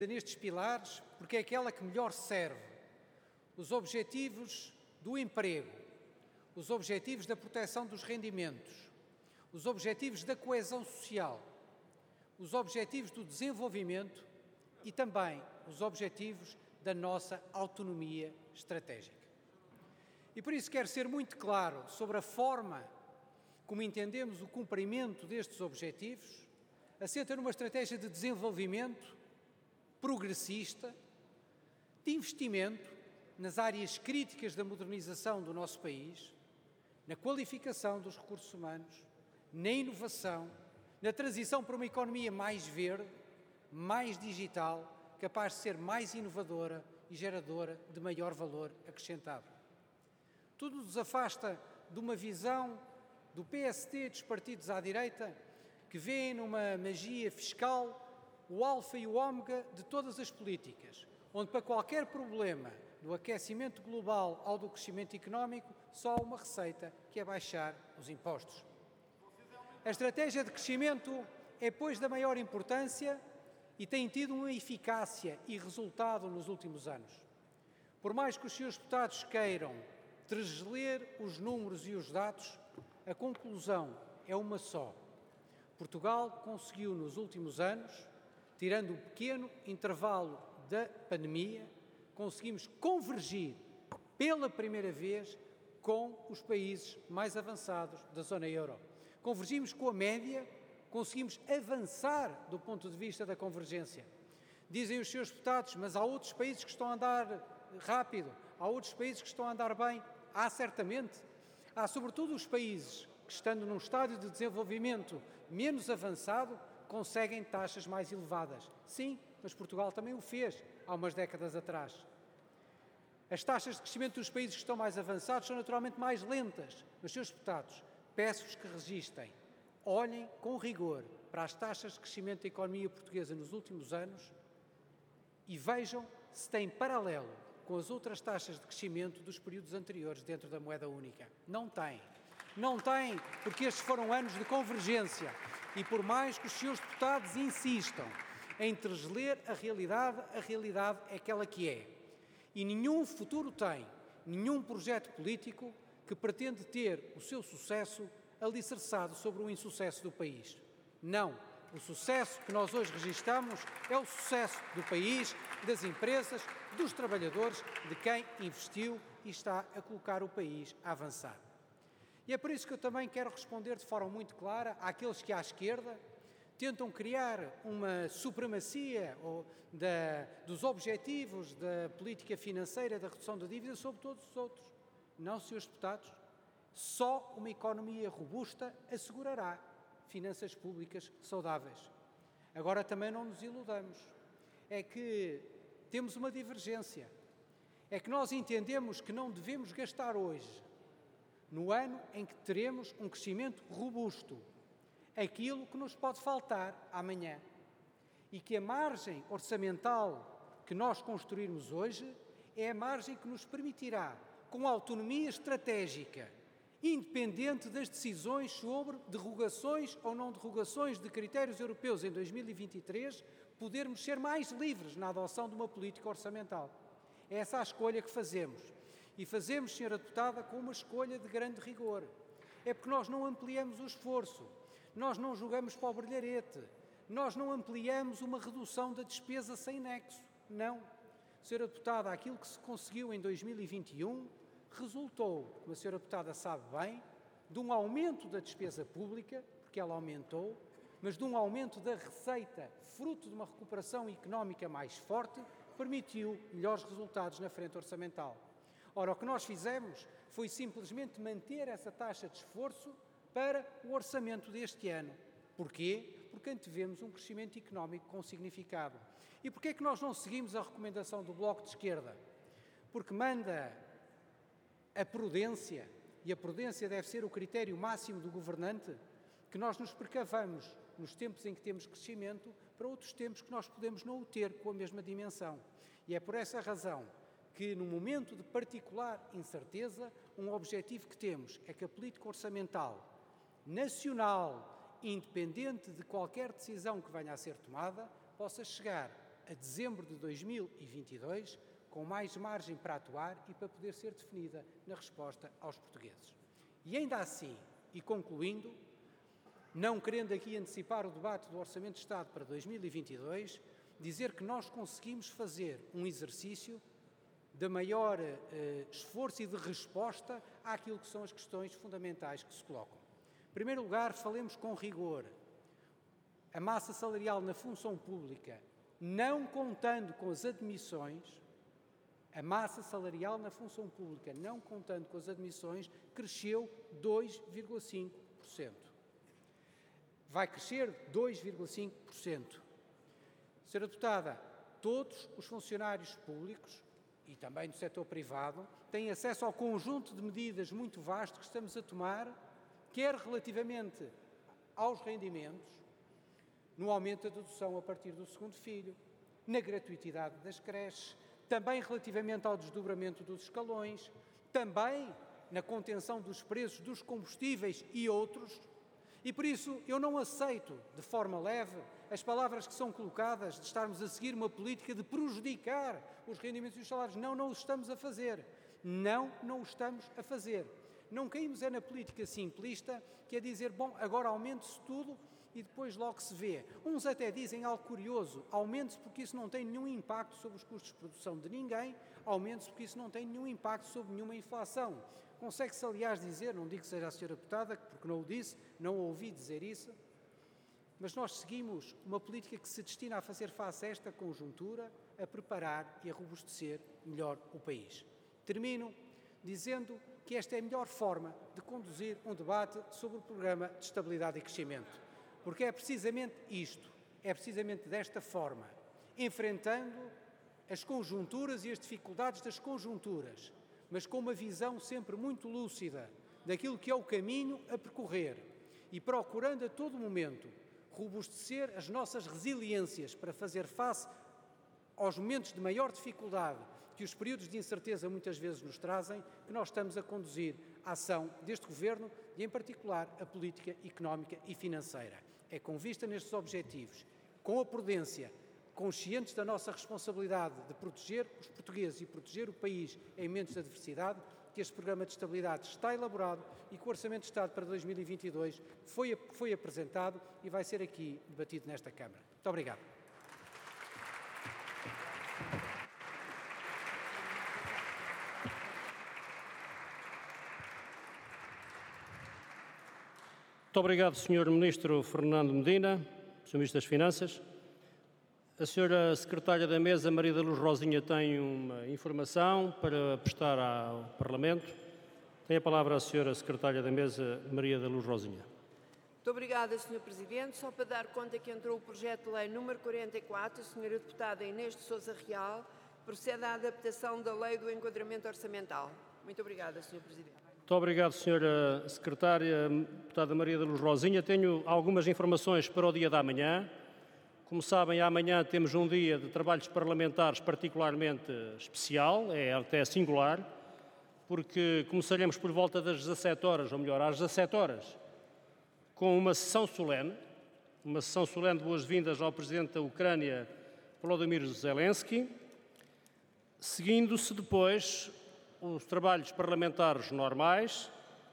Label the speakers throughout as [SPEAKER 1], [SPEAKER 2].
[SPEAKER 1] nestes pilares porque é aquela que melhor serve os objetivos do emprego, os objetivos da proteção dos rendimentos, os objetivos da coesão social, os objetivos do desenvolvimento e também os objetivos da nossa autonomia estratégica. E por isso quero ser muito claro sobre a forma como entendemos o cumprimento destes objetivos, assenta numa estratégia de desenvolvimento progressista, de investimento nas áreas críticas da modernização do nosso país, na qualificação dos recursos humanos, na inovação, na transição para uma economia mais verde, mais digital, capaz de ser mais inovadora e geradora de maior valor acrescentado. Tudo nos afasta de uma visão do PSD, dos partidos à direita, que vêem numa magia fiscal o alfa e o ômega de todas as políticas, onde para qualquer problema, do aquecimento global ao do crescimento económico, só há uma receita, que é baixar os impostos. A estratégia de crescimento é, pois, da maior importância e tem tido uma eficácia e resultado nos últimos anos. Por mais que os seus deputados queiram tregeler os números e os dados, a conclusão é uma só. Portugal conseguiu nos últimos anos, tirando um pequeno intervalo da pandemia, conseguimos convergir pela primeira vez com os países mais avançados da zona euro. Convergimos com a média, conseguimos avançar do ponto de vista da convergência. Dizem os seus deputados, mas há outros países que estão a andar rápido, há outros países que estão a andar bem. Há certamente. Há sobretudo os países que, estando num estádio de desenvolvimento menos avançado, conseguem taxas mais elevadas. Sim, mas Portugal também o fez há umas décadas atrás. As taxas de crescimento dos países que estão mais avançados são naturalmente mais lentas, mas, seus deputados, peço-vos que registem, olhem com rigor para as taxas de crescimento da economia portuguesa nos últimos anos e vejam se têm paralelo com as outras taxas de crescimento dos períodos anteriores dentro da moeda única. Não tem. Não tem, porque estes foram anos de convergência e por mais que os seus deputados insistam em tregeler a realidade é aquela que é. E nenhum futuro tem, nenhum projeto político que pretende ter o seu sucesso alicerçado sobre o insucesso do país. Não. O sucesso que nós hoje registramos é o sucesso do país, das empresas, dos trabalhadores, de quem investiu e está a colocar o país a avançar. E é por isso que eu também quero responder de forma muito clara àqueles que à esquerda tentam criar uma supremacia dos objetivos da política financeira, da redução da dívida sobre todos os outros. Não, senhores deputados, só uma economia robusta assegurará finanças públicas saudáveis. Agora também não nos iludamos, é que temos uma divergência, é que nós entendemos que não devemos gastar hoje, no ano em que teremos um crescimento robusto, aquilo que nos pode faltar amanhã e que a margem orçamental que nós construirmos hoje é a margem que nos permitirá, com autonomia estratégica, independente das decisões sobre derrogações ou não derrogações de critérios europeus em 2023, podermos ser mais livres na adoção de uma política orçamental. É essa a escolha que fazemos. E fazemos, senhora deputada, com uma escolha de grande rigor. É porque nós não ampliamos o esforço, nós não jogamos para o brilharete, nós não ampliamos uma redução da despesa sem nexo. Não. Senhora deputada, aquilo que se conseguiu em 2021 resultou, como a senhora deputada sabe bem, de um aumento da despesa pública, porque ela aumentou, mas de um aumento da receita, fruto de uma recuperação económica mais forte, permitiu melhores resultados na frente orçamental. Ora, o que nós fizemos foi simplesmente manter essa taxa de esforço para o orçamento deste ano. Porquê? Porque antevemos um crescimento económico com significado. E porquê é que nós não seguimos a recomendação do Bloco de Esquerda? Porque manda a prudência, e a prudência deve ser o critério máximo do governante, que nós nos precavamos nos tempos em que temos crescimento para outros tempos que nós podemos não o ter com a mesma dimensão. E é por essa razão que, num momento de particular incerteza, um objetivo que temos é que a política orçamental nacional, independente de qualquer decisão que venha a ser tomada, possa chegar a dezembro de 2022, com mais margem para atuar e para poder ser definida na resposta aos portugueses. E ainda assim, e concluindo, não querendo aqui antecipar o debate do Orçamento de Estado para 2022, dizer que nós conseguimos fazer um exercício de maior esforço e de resposta àquilo que são as questões fundamentais que se colocam. Em primeiro lugar, falemos com rigor. A massa salarial na função pública, não contando com as admissões, a massa salarial na função pública, não contando com as admissões, cresceu 2,5%. Vai crescer 2,5%. Senhora Deputada, todos os funcionários públicos e também do setor privado têm acesso ao conjunto de medidas muito vasto que estamos a tomar, quer relativamente aos rendimentos, no aumento da dedução a partir do segundo filho, na gratuitidade das creches, também relativamente ao desdobramento dos escalões, também na contenção dos preços dos combustíveis e outros. E por isso eu não aceito de forma leve as palavras que são colocadas de estarmos a seguir uma política de prejudicar os rendimentos e os salários. Não, não o estamos a fazer. Não o estamos a fazer. Não caímos na política simplista, que é dizer, bom, agora aumente-se tudo e depois logo se vê. Uns até dizem algo curioso, aumente-se porque isso não tem nenhum impacto sobre os custos de produção de ninguém, aumente-se porque isso não tem nenhum impacto sobre nenhuma inflação. Consegue-se, aliás, dizer, não digo que seja a senhora deputada, porque não o disse, não ouvi dizer isso, mas nós seguimos uma política que se destina a fazer face a esta conjuntura, a preparar e a robustecer melhor o país. Termino dizendo que esta é a melhor forma de conduzir um debate sobre o Programa de Estabilidade e Crescimento, porque é precisamente isto, é precisamente desta forma, enfrentando as conjunturas e as dificuldades das conjunturas, mas com uma visão sempre muito lúcida daquilo que é o caminho a percorrer e procurando a todo momento robustecer as nossas resiliências para fazer face aos momentos de maior dificuldade que os períodos de incerteza muitas vezes nos trazem, que nós estamos a conduzir a ação deste Governo e, em particular, a política económica e financeira. É com vista nestes objetivos, com a prudência, conscientes da nossa responsabilidade de proteger os portugueses e proteger o país em momentos de adversidade, que este Programa de Estabilidade está elaborado e que o Orçamento de Estado para 2022 foi apresentado e vai ser aqui debatido nesta Câmara. Muito obrigado.
[SPEAKER 2] Muito obrigado, Sr. Ministro Fernando Medina, Sr. Ministro das Finanças. A Sra. Secretária da Mesa, Maria da Luz Rosinha, tem uma informação para prestar ao Parlamento. Tem a palavra a Sra. Secretária da Mesa, Maria da Luz Rosinha.
[SPEAKER 3] Muito obrigada, Sr. Presidente. Só para dar conta que entrou o projeto de lei número 44, a Sra. Deputada Inês de Sousa Real, procede à adaptação da Lei do Enquadramento Orçamental. Muito obrigada, Sr. Presidente.
[SPEAKER 2] Muito obrigado, Sra. Secretária, Deputada Maria da Luz Rosinha. Tenho algumas informações para o dia da amanhã. Como sabem, amanhã temos um dia de trabalhos parlamentares particularmente especial, é até singular, porque começaremos por volta das 17 horas, ou melhor, às 17 horas, com uma sessão solene de boas-vindas ao Presidente da Ucrânia, Volodymyr Zelensky, seguindo-se depois os trabalhos parlamentares normais,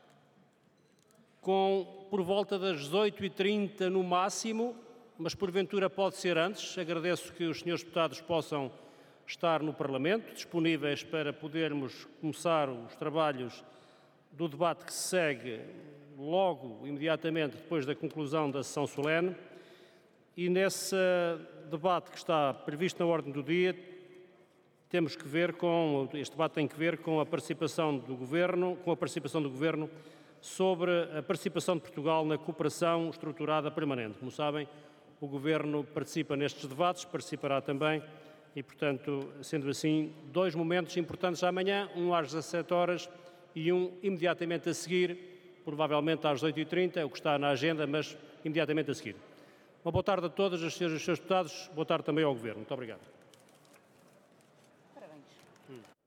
[SPEAKER 2] por volta das 18h30 no máximo, mas porventura pode ser antes. Agradeço que os senhores deputados possam estar no Parlamento, disponíveis para podermos começar os trabalhos do debate que se segue logo, imediatamente depois da conclusão da sessão solene. E nesse debate que está previsto na ordem do dia, este debate tem que ver com a participação do Governo, sobre a participação de Portugal na cooperação estruturada permanente. Como sabem, o Governo participa nestes debates, participará também e, portanto, sendo assim, dois momentos importantes amanhã, um às 17 horas e um imediatamente a seguir, provavelmente às 18h30, é o que está na agenda, mas imediatamente a seguir. Uma boa tarde a todas as senhoras e os senhores deputados, boa tarde também ao Governo. Muito obrigado.